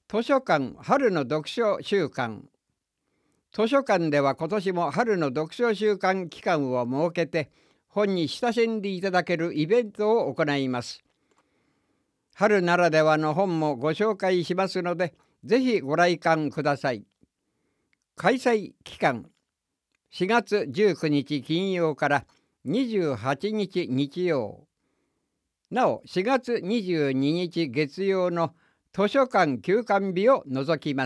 図書館春の読書週間。図書館では今年も春の読書週間期間を設けて、本に親しんでいただけるイベントを行います。春ならではの本もご紹介しますので、ぜひご来館ください。開催期間4月19日金曜から28日日曜。なお4月22日月曜の図書館休館日を除きます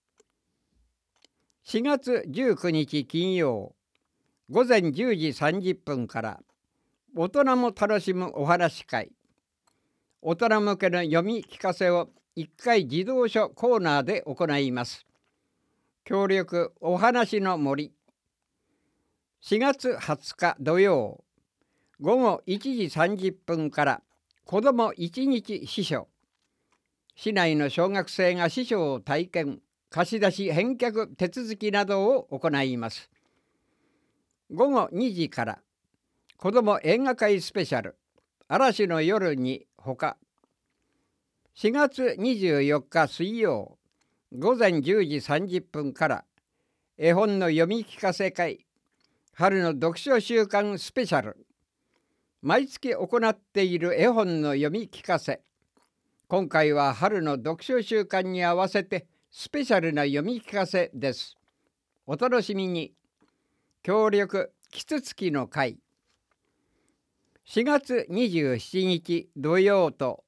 。4月19日金曜午前10時30分から大人も楽しむお話会。大人向けの読み聞かせを1回児童書コーナーで行います。協力お話の森。4月20日土曜午後1時30分から子ども1日司書。市内の小学生が司書を体験、貸し出し返却手続きなどを行います。午後2時から子ども映画会スペシャル嵐の夜にほか。4月24日水曜午前10時30分から絵本の読み聞かせ会春の読書週間スペシャル。毎月行っている絵本の読み聞かせ。今回は春の読書週間に合わせてスペシャルな読み聞かせです。お楽しみに。協力キツツキの会。4月27日土曜と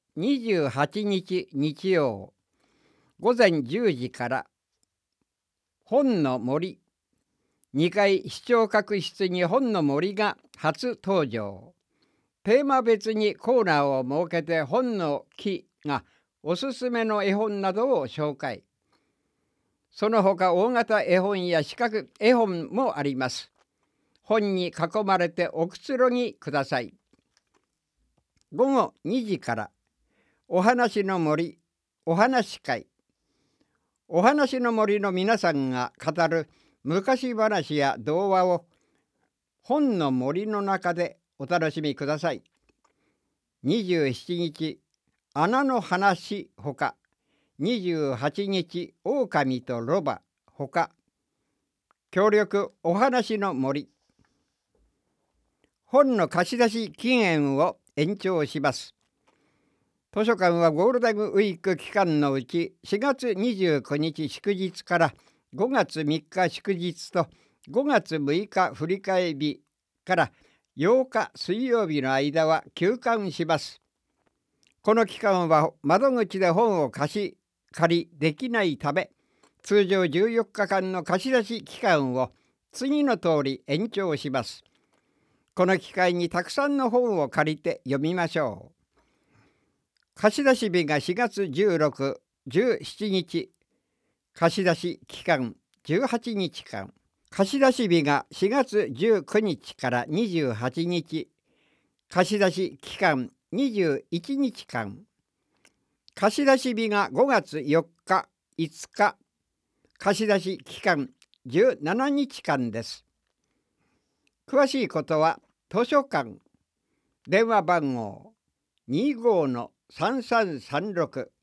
28日日曜午前10時から本の森。2階視聴覚室に本の森が初登場。テーマ別にコーナーを設けて本の木がおすすめの絵本などを紹介。その他大型絵本や四角絵本もあります。本に囲まれておくつろぎください。午後2時からお話の森お話会。お話の森の皆さんが語る昔話や童話を本の森の中でお楽しみください。27日穴の話ほか、28日狼とロバほか。協力お話の森。本の貸し出し期限を延長します。図書館はゴールデンウィーク期間のうち4月29日祝日から5月3日祝日と5月6日振り替え日から8日水曜日の間は休館します。この期間は窓口で本を借りできないため、通常14日間の貸し出し期間を次の通り延長します。この機会にたくさんの本を借りて読みましょう。貸し出し日が4月16、17日。貸し出し期間18日間。貸し出し日が4月19日から28日。貸し出し期間21日間。貸し出し日が5月4日、5日。貸し出し期間17日間です。詳しいことは図書館電話番号25-3336